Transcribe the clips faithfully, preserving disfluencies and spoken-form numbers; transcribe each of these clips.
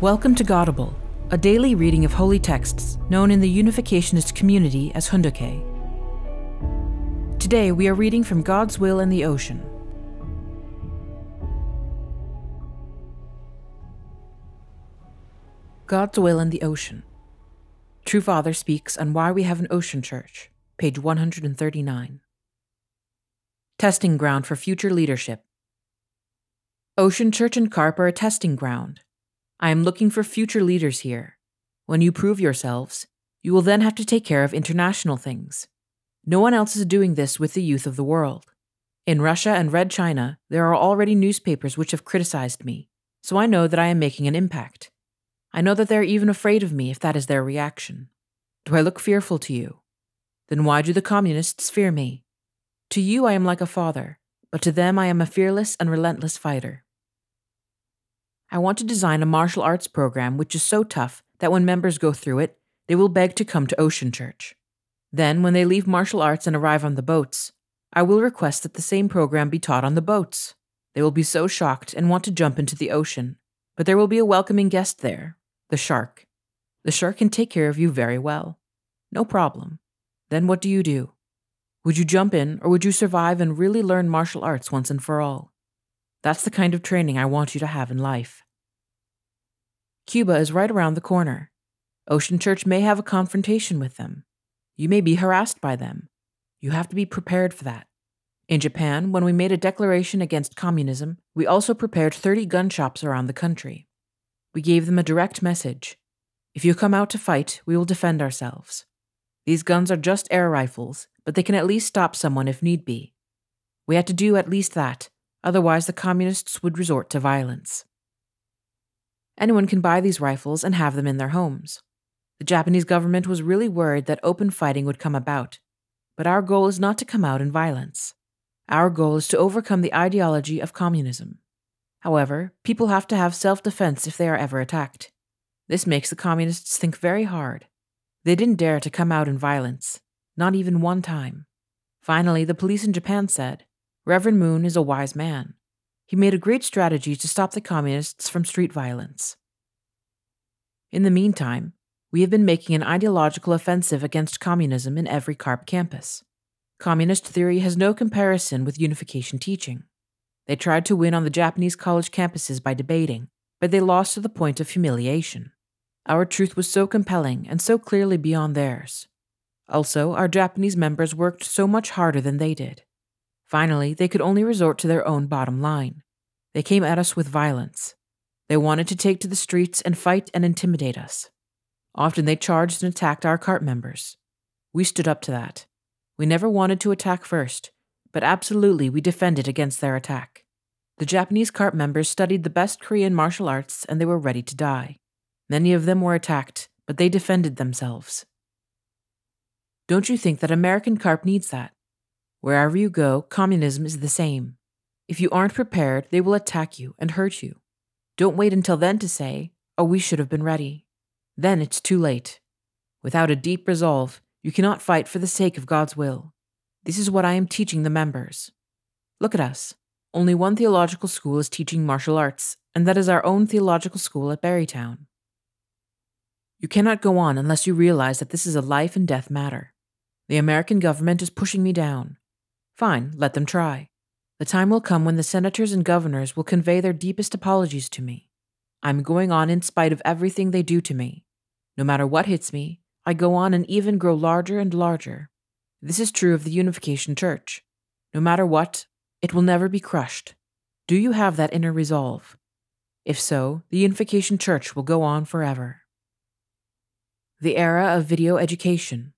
Welcome to Godible, a daily reading of holy texts known in the Unificationist community as Hoondake. Today we are reading from God's Will in the Ocean. God's Will in the Ocean. True Father speaks on why we have an ocean church, page one hundred thirty-nine. Testing ground for future leadership. Ocean Church and Carp are a testing ground. I am looking for future leaders here. When you prove yourselves, you will then have to take care of international things. No one else is doing this with the youth of the world. In Russia and Red China, there are already newspapers which have criticized me, so I know that I am making an impact. I know that they are even afraid of me if that is their reaction. Do I look fearful to you? Then why do the communists fear me? To you I am like a father, but to them I am a fearless and relentless fighter. I want to design a martial arts program which is so tough that when members go through it, they will beg to come to Ocean Church. Then, when they leave martial arts and arrive on the boats, I will request that the same program be taught on the boats. They will be so shocked and want to jump into the ocean, but there will be a welcoming guest there, the shark. The shark can take care of you very well. No problem. Then what do you do? Would you jump in, or would you survive and really learn martial arts once and for all? That's the kind of training I want you to have in life. Cuba is right around the corner. Ocean Church may have a confrontation with them. You may be harassed by them. You have to be prepared for that. In Japan, when we made a declaration against communism, we also prepared thirty gun shops around the country. We gave them a direct message. If you come out to fight, we will defend ourselves. These guns are just air rifles, but they can at least stop someone if need be. We had to do at least that. Otherwise, the communists would resort to violence. Anyone can buy these rifles and have them in their homes. The Japanese government was really worried that open fighting would come about, but our goal is not to come out in violence. Our goal is to overcome the ideology of communism. However, people have to have self-defense if they are ever attacked. This makes the communists think very hard. They didn't dare to come out in violence, not even one time. Finally, the police in Japan said, Reverend Moon is a wise man. He made a great strategy to stop the communists from street violence. In the meantime, we have been making an ideological offensive against communism in every CARP campus. Communist theory has no comparison with unification teaching. They tried to win on the Japanese college campuses by debating, but they lost to the point of humiliation. Our truth was so compelling and so clearly beyond theirs. Also, our Japanese members worked so much harder than they did. Finally, they could only resort to their own bottom line. They came at us with violence. They wanted to take to the streets and fight and intimidate us. Often they charged and attacked our CARP members. We stood up to that. We never wanted to attack first, but absolutely we defended against their attack. The Japanese CARP members studied the best Korean martial arts and they were ready to die. Many of them were attacked, but they defended themselves. Don't you think that American CARP needs that? Wherever you go, communism is the same. If you aren't prepared, they will attack you and hurt you. Don't wait until then to say, oh, we should have been ready. Then it's too late. Without a deep resolve, you cannot fight for the sake of God's will. This is what I am teaching the members. Look at us. Only one theological school is teaching martial arts, and that is our own theological school at Berrytown. You cannot go on unless you realize that this is a life and death matter. The American government is pushing me down. Fine, let them try. The time will come when the senators and governors will convey their deepest apologies to me. I'm going on in spite of everything they do to me. No matter what hits me, I go on and even grow larger and larger. This is true of the Unification Church. No matter what, it will never be crushed. Do you have that inner resolve? If so, the Unification Church will go on forever. The era of video education.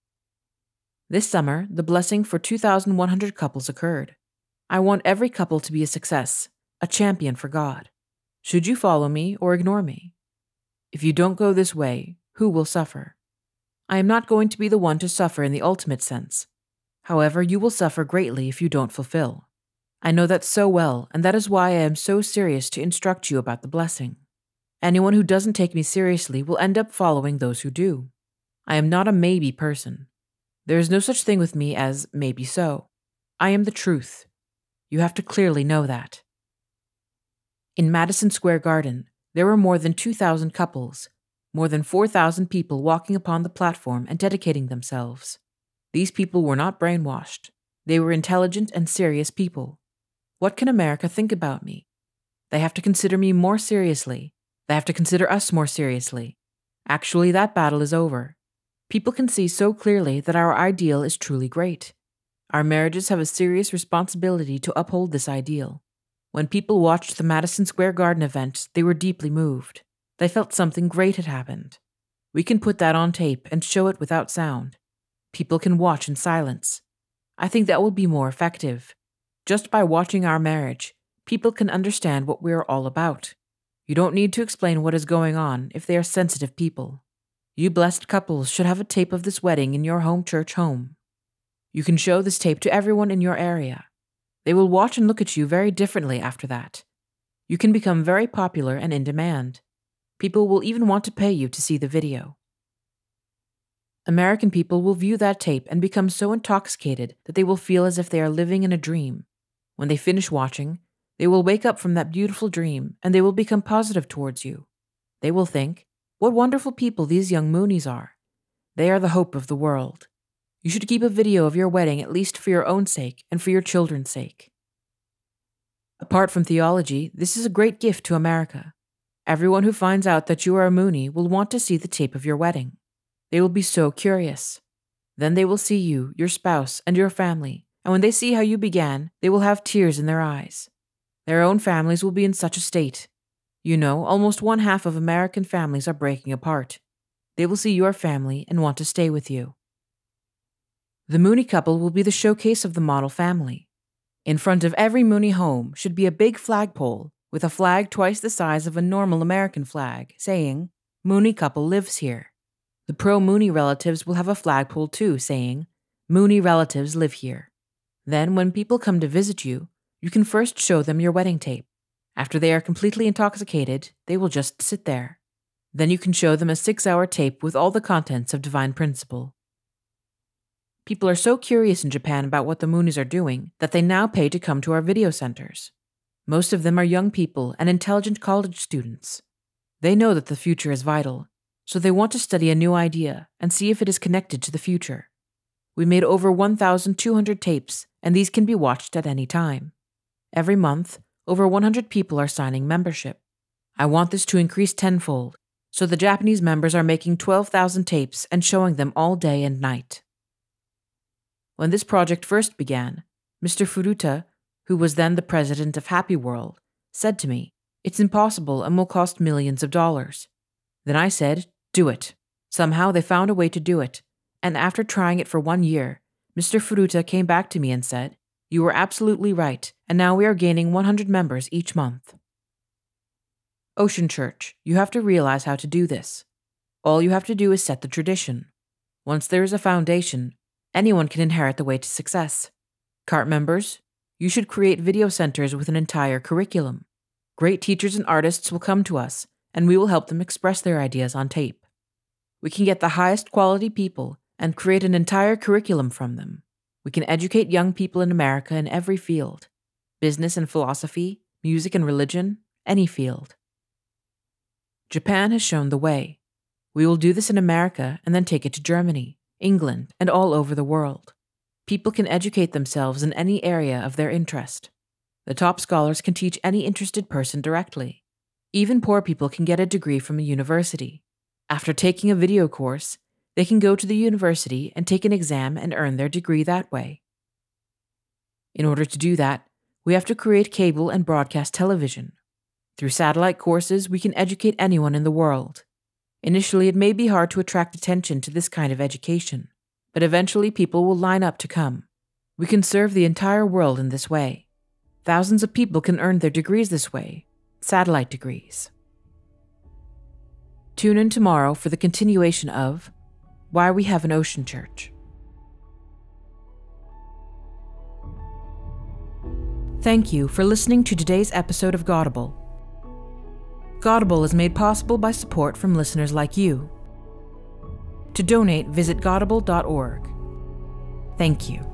This summer, the blessing for two thousand one hundred couples occurred. I want every couple to be a success, a champion for God. Should you follow me or ignore me? If you don't go this way, who will suffer? I am not going to be the one to suffer in the ultimate sense. However, you will suffer greatly if you don't fulfill. I know that so well, and that is why I am so serious to instruct you about the blessing. Anyone who doesn't take me seriously will end up following those who do. I am not a maybe person. There is no such thing with me as maybe so. I am the truth. You have to clearly know that. In Madison Square Garden, There were more than two thousand couples, more than four thousand people walking upon the platform and dedicating themselves. These people were not brainwashed. They were intelligent and serious people. What can America think about me? They have to consider me more seriously. They have to consider us more seriously. Actually, that battle is over. People can see so clearly that our ideal is truly great. Our marriages have a serious responsibility to uphold this ideal. When people watched the Madison Square Garden event, they were deeply moved. They felt something great had happened. We can put that on tape and show it without sound. People can watch in silence. I think that will be more effective. Just by watching our marriage, people can understand what we are all about. You don't need to explain what is going on if they are sensitive people. You blessed couples should have a tape of this wedding in your home church home. You can show this tape to everyone in your area. They will watch and look at you very differently after that. You can become very popular and in demand. People will even want to pay you to see the video. American people will view that tape and become so intoxicated that they will feel as if they are living in a dream. When they finish watching, they will wake up from that beautiful dream and they will become positive towards you. They will think, what wonderful people these young Moonies are. They are the hope of the world. You should keep a video of your wedding at least for your own sake and for your children's sake. Apart from theology, this is a great gift to America. Everyone who finds out that you are a Mooney will want to see the tape of your wedding. They will be so curious. Then they will see you, your spouse, and your family, and when they see how you began, they will have tears in their eyes. Their own families will be in such a state. You know, almost one half of American families are breaking apart. They will see your family and want to stay with you. The Mooney couple will be the showcase of the model family. In front of every Mooney home should be a big flagpole with a flag twice the size of a normal American flag, saying, Mooney couple lives here. The pro-Mooney relatives will have a flagpole too, saying, Mooney relatives live here. Then, when people come to visit you, you can first show them your wedding tape. After they are completely intoxicated, they will just sit there. Then you can show them a six-hour tape with all the contents of Divine Principle. People are so curious in Japan about what the Moonies are doing that they now pay to come to our video centers. Most of them are young people and intelligent college students. They know that the future is vital, so they want to study a new idea and see if it is connected to the future. We made over one thousand two hundred tapes, and these can be watched at any time. Every month, over one hundred people are signing membership. I want this to increase tenfold, so the Japanese members are making twelve thousand tapes and showing them all day and night. When this project first began, Mister Furuta, who was then the president of Happy World, said to me, it's impossible and will cost millions of dollars. Then I said, do it. Somehow they found a way to do it, and after trying it for one year, Mister Furuta came back to me and said, you were absolutely right, and now we are gaining one hundred members each month. Ocean Church, you have to realize how to do this. All you have to do is set the tradition. Once there is a foundation, anyone can inherit the way to success. CART members, you should create video centers with an entire curriculum. Great teachers and artists will come to us, and we will help them express their ideas on tape. We can get the highest quality people and create an entire curriculum from them. We can educate young people in America in every field: business and philosophy, music and religion, any field. Japan has shown the way. We will do this in America and then take it to Germany, England, and all over the world. People can educate themselves in any area of their interest. The top scholars can teach any interested person directly. Even poor people can get a degree from a university. After taking a video course, they can go to the university and take an exam and earn their degree that way. In order to do that, we have to create cable and broadcast television. Through satellite courses, we can educate anyone in the world. Initially, it may be hard to attract attention to this kind of education, but eventually people will line up to come. We can serve the entire world in this way. Thousands of people can earn their degrees this way, satellite degrees. Tune in tomorrow for the continuation of Why We Have an Ocean Church. Thank you for listening to today's episode of Gaudible. Gaudible is made possible by support from listeners like you. To donate, visit gaudible dot org. Thank you.